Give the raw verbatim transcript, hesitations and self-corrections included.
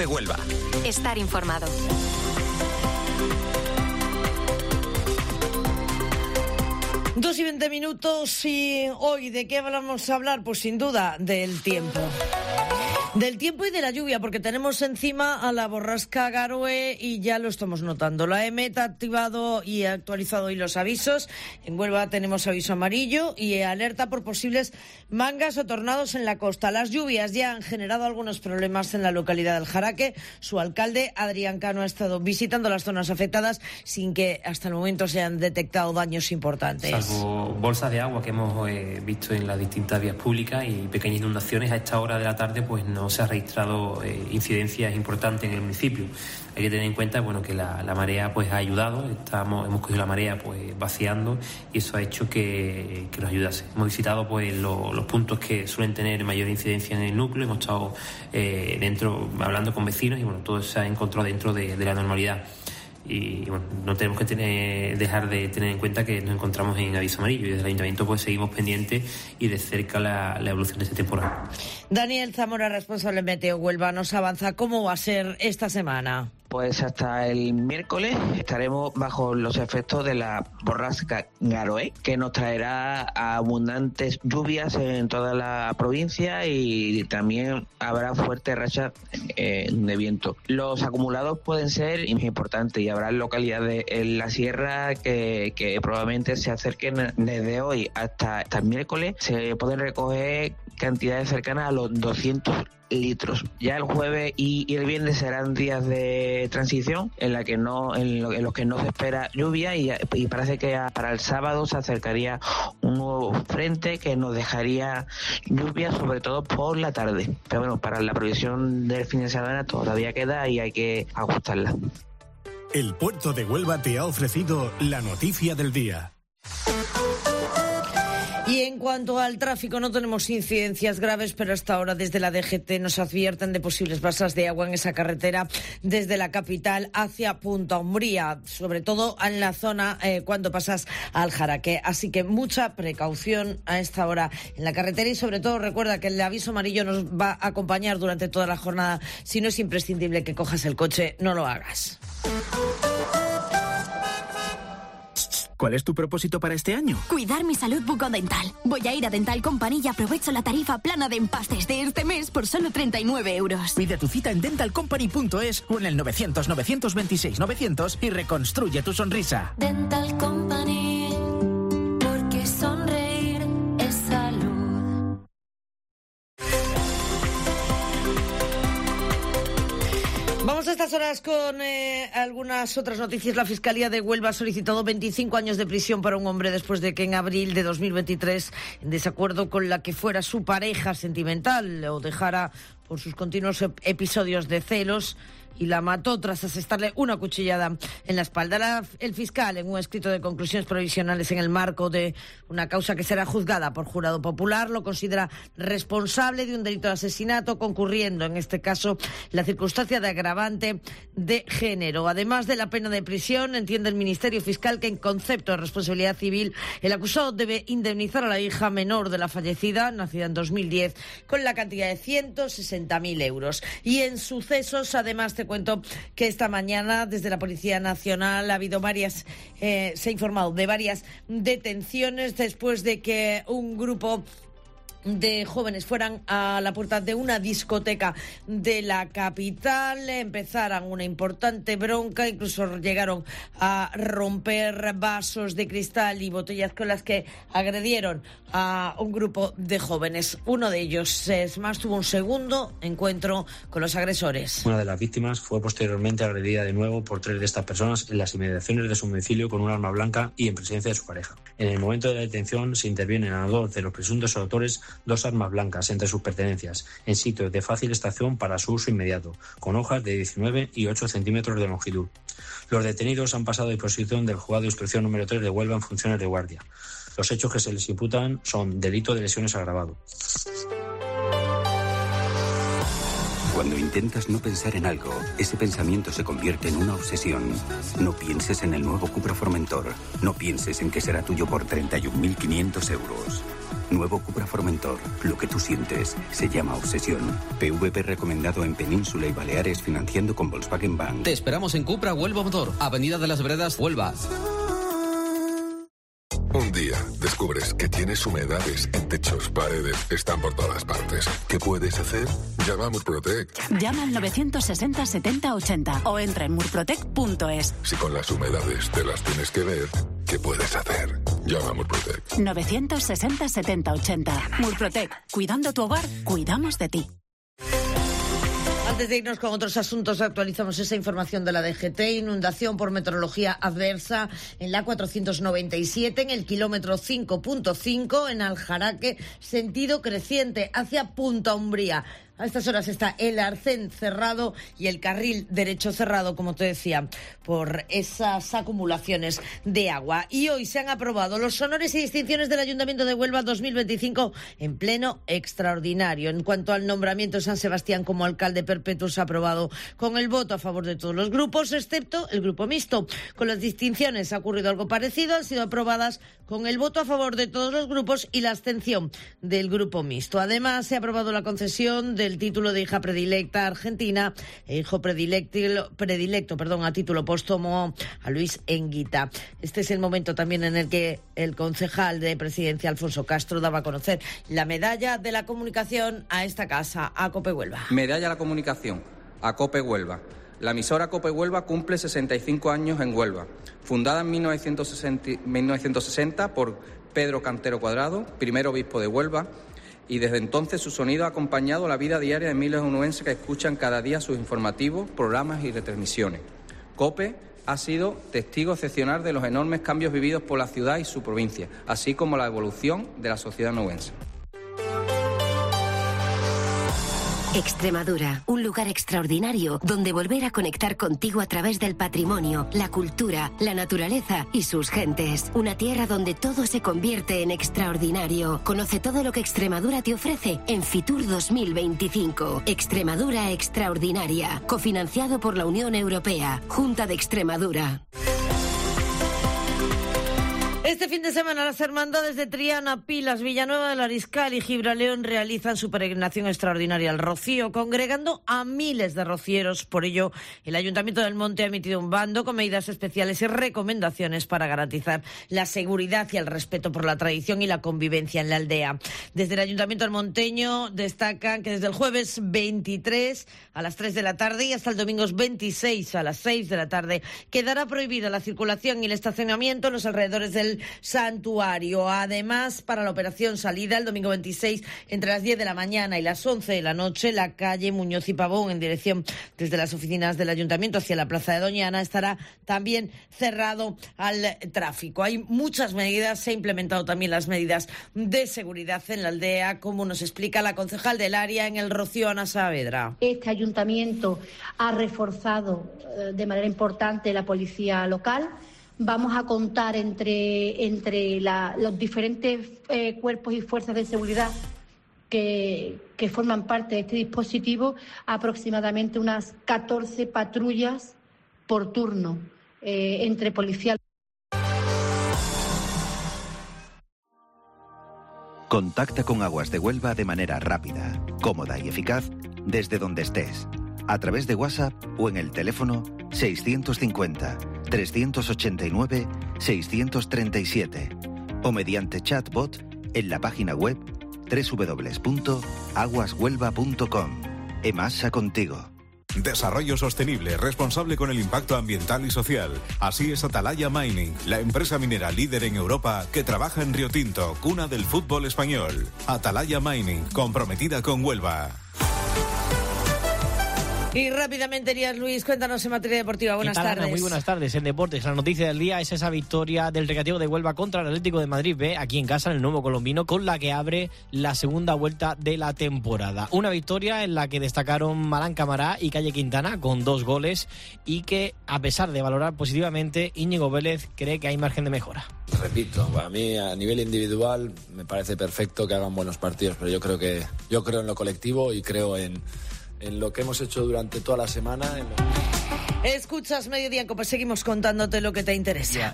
COPE Huelva. Estar informado. Dos y veinte minutos y hoy, ¿de qué vamos a hablar? Pues sin duda del tiempo. Del tiempo y de la lluvia, porque tenemos encima a la borrasca Garoe y ya lo estamos notando. La E M E T ha activado y ha actualizado hoy los avisos. En Huelva tenemos aviso amarillo y alerta por posibles mangas o tornados en la costa. Las lluvias ya han generado algunos problemas en la localidad del Jaraque. Su alcalde, Adrián Cano, ha estado visitando las zonas afectadas sin que hasta el momento se hayan detectado daños importantes. Salvo bolsas de agua que hemos eh, visto en las distintas vías públicas y pequeñas inundaciones, a esta hora de la tarde pues no se ha registrado eh, incidencias importantes en el municipio. Hay que tener en cuenta bueno que la, la marea pues ha ayudado, estamos hemos cogido la marea pues vaciando y eso ha hecho que, que nos ayudase. Hemos visitado pues lo, los puntos que suelen tener mayor incidencia en el núcleo, hemos estado eh, dentro hablando con vecinos y bueno todo se ha encontrado dentro de, de la normalidad. Y bueno, no tenemos que tener, dejar de tener en cuenta que nos encontramos en aviso amarillo y desde el Ayuntamiento pues seguimos pendientes y de cerca la, la evolución de este temporal. Daniel Zamora, responsable de Meteo Huelva, nos avanza cómo va a ser esta semana. Pues hasta el miércoles estaremos bajo los efectos de la borrasca Garoe, que nos traerá abundantes lluvias en toda la provincia y también habrá fuertes rachas eh, de viento. Los acumulados pueden ser importantes y habrá localidades en la sierra que, que probablemente se acerquen desde hoy hasta, hasta el miércoles. Se pueden recoger cantidades cercanas a los doscientos litros. Ya el jueves y, y el viernes serán días de transición en la que no en, lo, en los que no se espera lluvia y, y parece que a, para el sábado se acercaría un nuevo frente que nos dejaría lluvia sobre todo por la tarde. Pero bueno, para la previsión del fin de semana todavía queda y hay que ajustarla. El Puerto de Huelva te ha ofrecido la noticia del día. Y en cuanto al tráfico, no tenemos incidencias graves, pero hasta ahora desde la D G T nos advierten de posibles masas de agua en esa carretera desde la capital hacia Punta Umbría, sobre todo en la zona eh, cuando pasas al Jaraque. Así que mucha precaución a esta hora en la carretera y sobre todo recuerda que el aviso amarillo nos va a acompañar durante toda la jornada. Si no es imprescindible que cojas el coche, no lo hagas. ¿Cuál es tu propósito para este año? Cuidar mi salud bucodental. Voy a ir a Dental Company y aprovecho la tarifa plana de empastes de este mes por solo treinta y nueve euros. Pide tu cita en dental company punto es o en el novecientos, novecientos veintiséis, novecientos y reconstruye tu sonrisa. Dental Company, porque sonreír es salud. Vamos a estas horas con eh, algunas otras noticias. La Fiscalía de Huelva ha solicitado veinticinco años de prisión para un hombre después de que en abril de dos mil veintitrés, en desacuerdo con la que fuera su pareja sentimental, lo dejara por sus continuos episodios de celos y la mató tras asestarle una cuchillada en la espalda. La, el fiscal, en un escrito de conclusiones provisionales en el marco de una causa que será juzgada por jurado popular, lo considera responsable de un delito de asesinato, concurriendo en este caso la circunstancia de agravante de género. Además de la pena de prisión, entiende el Ministerio Fiscal que en concepto de responsabilidad civil el acusado debe indemnizar a la hija menor de la fallecida, nacida en dos mil diez, con la cantidad de ciento sesenta mil euros. Y en sucesos, además, te cuento que esta mañana desde la Policía Nacional ha habido varias, eh, se ha informado de varias detenciones después de que un grupo de jóvenes fueran a la puerta de una discoteca de la capital, empezaran una importante bronca, incluso llegaron a romper vasos de cristal y botellas con las que agredieron a un grupo de jóvenes. Uno de ellos, es más, tuvo un segundo encuentro con los agresores. Una de las víctimas fue posteriormente agredida de nuevo por tres de estas personas en las inmediaciones de su domicilio con un arma blanca y en presencia de su pareja. En el momento de la detención se intervienen a dos de los presuntos autores dos armas blancas entre sus pertenencias, en sitios de fácil extracción para su uso inmediato, con hojas de diecinueve y ocho centímetros de longitud. Los detenidos han pasado a disposición del juzgado de instrucción número tres de Huelva en funciones de guardia. Los hechos que se les imputan son delito de lesiones agravado. Cuando intentas no pensar en algo, ese pensamiento se convierte en una obsesión. No pienses en el nuevo Cupra Formentor. No pienses en que será tuyo por treinta y un mil quinientos euros. Nuevo Cupra Formentor. Lo que tú sientes se llama obsesión. P V P recomendado en Península y Baleares, financiando con Volkswagen Bank. Te esperamos en Cupra Huelva Motor, Avenida de las Veredas, Huelva. Un día descubres que tienes humedades en techos, paredes, están por todas partes. ¿Qué puedes hacer? Llama a Murprotec. Llama al novecientos sesenta setenta ochenta o entra en murprotec punto es. Si con las humedades te las tienes que ver, ¿qué puedes hacer? Llama a Murprotec. novecientos sesenta setenta ochenta. Murprotec. Cuidando tu hogar, cuidamos de ti. Antes de irnos con otros asuntos, actualizamos esa información de la D G T. Inundación por meteorología adversa en la cuatrocientos noventa y siete, en el kilómetro cinco punto cinco, en Aljaraque, sentido creciente hacia Punta Umbría. A estas horas está el arcén cerrado y el carril derecho cerrado, como te decía, por esas acumulaciones de agua. Y hoy se han aprobado los honores y distinciones del Ayuntamiento de Huelva dos mil veinticinco en pleno extraordinario. En cuanto al nombramiento de San Sebastián como alcalde perpetuo, se ha aprobado con el voto a favor de todos los grupos, excepto el grupo mixto. Con las distinciones ha ocurrido algo parecido, han sido aprobadas con el voto a favor de todos los grupos y la abstención del grupo mixto. Además, se ha aprobado la concesión del título de hija predilecta argentina e hijo predilecto, predilecto perdón, a título póstumo a Luis Enguita. Este es el momento también en el que el concejal de Presidencia, Alfonso Castro, daba a conocer la medalla de la comunicación a esta casa, a COPE Huelva. Medalla a la comunicación a COPE Huelva. La emisora COPE Huelva cumple sesenta y cinco años en Huelva. Fundada en mil novecientos sesenta por Pedro Cantero Cuadrado, primer obispo de Huelva, y desde entonces su sonido ha acompañado la vida diaria de miles de onubenses que escuchan cada día sus informativos, programas y retransmisiones. COPE ha sido testigo excepcional de los enormes cambios vividos por la ciudad y su provincia, así como la evolución de la sociedad onubense. Extremadura, un lugar extraordinario donde volver a conectar contigo a través del patrimonio, la cultura, la naturaleza y sus gentes. Una tierra donde todo se convierte en extraordinario. Conoce todo lo que Extremadura te ofrece en Fitur dos mil veinticinco. Extremadura extraordinaria, cofinanciado por la Unión Europea, Junta de Extremadura. Este fin de semana las hermandades de Triana, Pilas, Villanueva del Ariscal y Gibraleón realizan su peregrinación extraordinaria al Rocío, congregando a miles de rocieros. Por ello, el Ayuntamiento del Monte ha emitido un bando con medidas especiales y recomendaciones para garantizar la seguridad y el respeto por la tradición y la convivencia en la aldea. Desde el Ayuntamiento del Monteño destacan que desde el jueves veintitrés a las tres de la tarde y hasta el domingo veintiséis a las seis de la tarde quedará prohibida la circulación y el estacionamiento en los alrededores del santuario. Además, para la operación salida el domingo veintiséis entre las diez de la mañana y las once de la noche, la calle Muñoz y Pavón en dirección desde las oficinas del Ayuntamiento hacia la Plaza de Doñana estará también cerrado al tráfico. Hay muchas medidas, se han implementado también las medidas de seguridad en la aldea, como nos explica la concejal del área en el Rocío, Ana Saavedra. Este Ayuntamiento ha reforzado eh, de manera importante la policía local. Vamos a contar entre, entre la, los diferentes eh, cuerpos y fuerzas de seguridad que, que forman parte de este dispositivo, aproximadamente unas catorce patrullas por turno eh, entre policía. Contacta con Aguas de Huelva de manera rápida, cómoda y eficaz desde donde estés, a través de WhatsApp o en el teléfono seiscientos cincuenta, trescientos ochenta y nueve, seiscientos treinta y siete o mediante chatbot en la página web doble u doble u doble u punto aguas huelva punto com. Emasa contigo. Desarrollo sostenible, responsable con el impacto ambiental y social. Así es Atalaya Mining, la empresa minera líder en Europa que trabaja en Río Tinto, cuna del fútbol español. Atalaya Mining, comprometida con Huelva. Y rápidamente, Elías Luis, cuéntanos en materia deportiva. Buenas tal, tardes. Ana? Muy buenas tardes. En deportes, la noticia del día es esa victoria del Recreativo de Huelva contra el Atlético de Madrid B, aquí en casa, en el Nuevo Colombino, con la que abre la segunda vuelta de la temporada. Una victoria en la que destacaron Malán Camará y Calle Quintana con dos goles y que, a pesar de valorar positivamente, Íñigo Vélez cree que hay margen de mejora. Repito, para mí a nivel individual me parece perfecto que hagan buenos partidos, pero yo creo que yo creo en lo colectivo y creo en en lo que hemos hecho durante toda la semana. En lo... Escuchas Mediodía en Cope, seguimos contándote lo que te interesa.